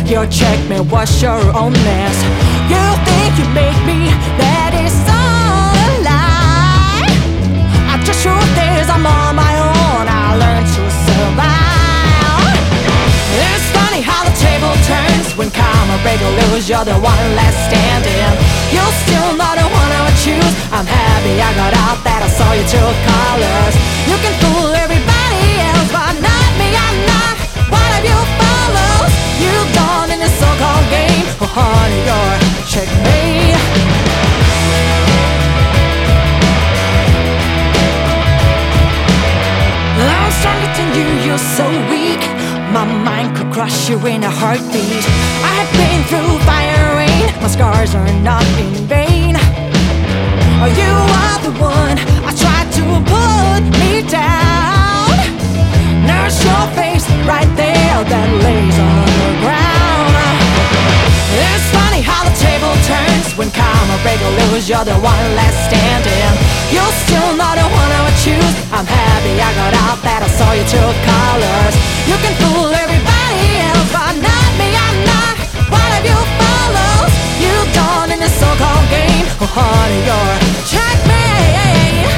You check me, what's your own mess? You think you make me, that is all a lie. Just truth is I'm on my own, I learned to survive. It's funny how the table turns when karma break or lose, you're the one left standing. You're still not the one I would choose. I'm happy I got out that I saw you two colors. You can fool everybody else, but not me, I'm not one of you follows. You've gone in this so-called game. Oh honey, you're checkmate. I'm stronger than you, you're so weak. My mind could crush you in a heartbeat. I have been through fire and rain. My scars are not in vain. You are the one I tried to put me down. Nurse your face right there that lays on the ground. It's funny how the table turns when karma break or lose, you're the one left standing. You're still not the one I would choose. I'm happy I got out that I saw you two colors. You can fool everybody else, but not me, I'm not one of you follows. You've gone in this so-called game. Oh honey, you're checkmate.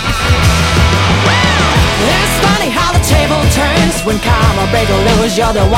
When karma break or lose, you're the